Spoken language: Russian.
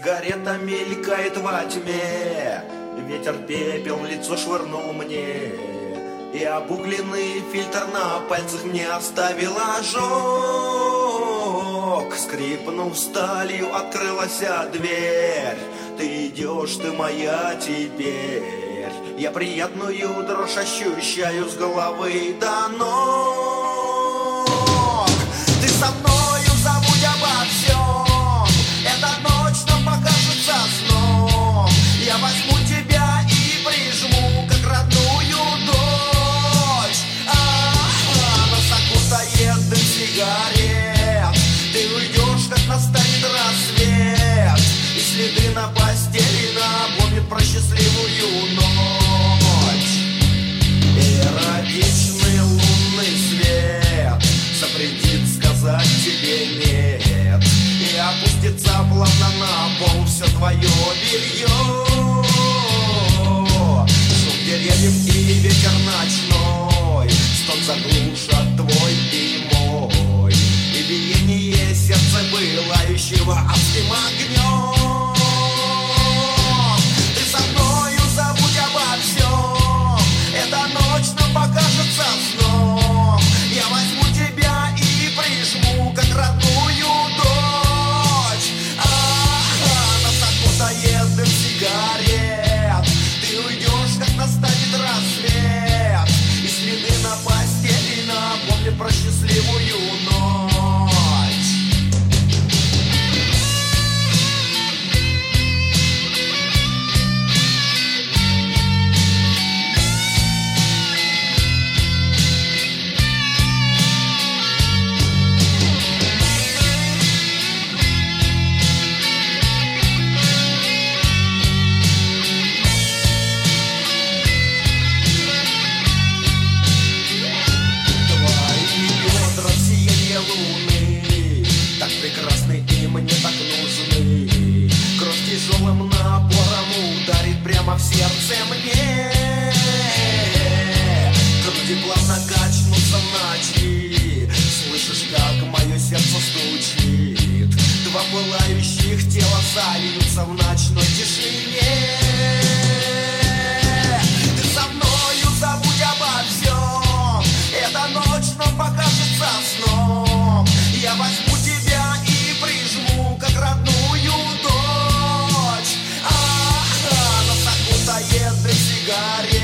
Сигарета мелькает во тьме, ветер пепел в лицо швырнул мне, и обугленный фильтр на пальцах мне оставил ожог. Скрипнув сталью, открылась дверь. Ты идешь, ты моя теперь. Я приятную дрожь ощущаю с головы до ног. Ты со мною, забудь обо всем. Эта ночь нам покажется сном. Я возьму тебя и прижму, как родную дочь. Нас окутает дым сигарет. Ты уйдешь, как настанет рассвет, и следы на постели напомнят про счастливую ночь. Эротичный лунный свет запретит сказать тебе нет, и опустится плавно на пол все твое белье. Шум деревьев и ветер ночной стон заглушат твой и мой, и биение сердца пылающего адским огнем. Ты со мною, забудь обо всем. Эта ночь нам покажется сном. Я возьму тебя и прижму, как родную дочь. Нас окутает дым сигарет. Ты уйдешь, как настанет рассвет, и следы на постели напомнят про счастливую ночь. Прекрасны и мне так нужны. Кровь тяжелым напором ударит прямо в сердце мне. Груди плавно качнутся в ночи. Слышишь, как мое сердце стучит. Два пылающих тела сольются в ночной тишине. Ты со мною, забудь обо всем. Эта ночь нам покажется сном. Я возьму тебя и прижму, как родную дочь. Нас окутает дым сигарет.